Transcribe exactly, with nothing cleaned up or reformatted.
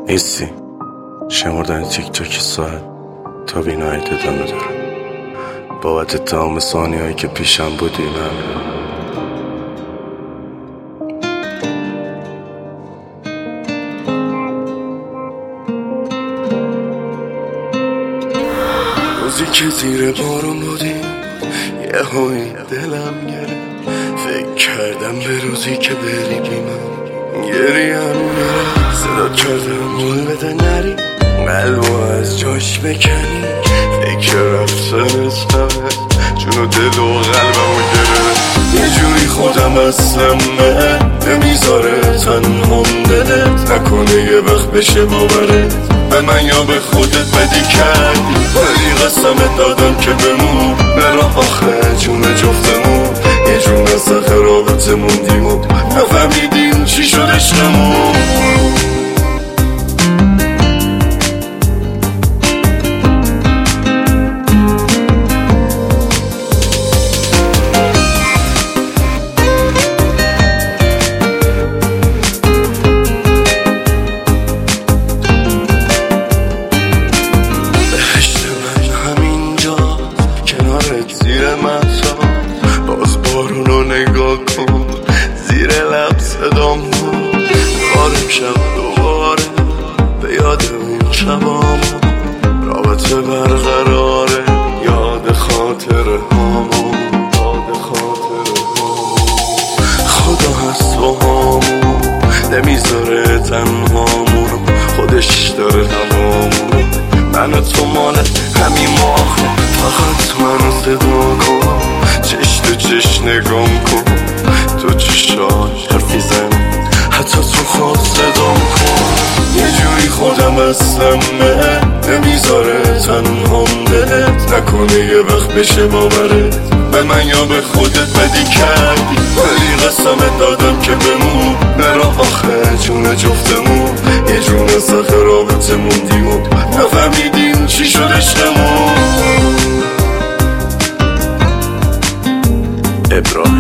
ایستی شمردن تیک تاک ساعت تا بینایت ادامه دارم بابت تمام ثانیه هایی که پیشم بودی. ممنون. روزی که زیر بارون بودی یه هایی دلم گرفت، فکر کردم به روزی که بری بی من گریم میره. صدا کردم مول بده نری قلبو از جاش بکنی، فکر رفتن اسمه جون و دل و قلبمو گرفت. یه جوری خودم هستم به نمیذاره تنهام دلت نکنه یه وقت بشه باورت به من یا به خودت بدی کردی، ولی قسمت دادم که بمون برا آخه جون جفتمون یه جون از سخه رابطه موندیم و نفهمیدیم چی شد عشقمون. باز بارونو نگاه کن زیر لب صدام بود بارم شب دوباره به یاد اون شبام رابطه برقراره یاد خاطر هامون یاد خاطر هامون خدا هست با هامون نمیذاره تنهامون خودش داره هوامون من و تو مال همین ماه فقط منو صدا کن چش تو چش نگام کن تو چشاش حرفی زن حتی تو خواب صدام کن یه جوری خودم هستم به نمیذاره تنهام دلت نکنه یه وقت بشه باورت به من یا به خودت بدی کردی، ولی قسمت دادم که بمون برا آخه جون جفتمون یه جون سخه رابطه موندیم و نفهمیدیم چی شد عشقمون. ابرا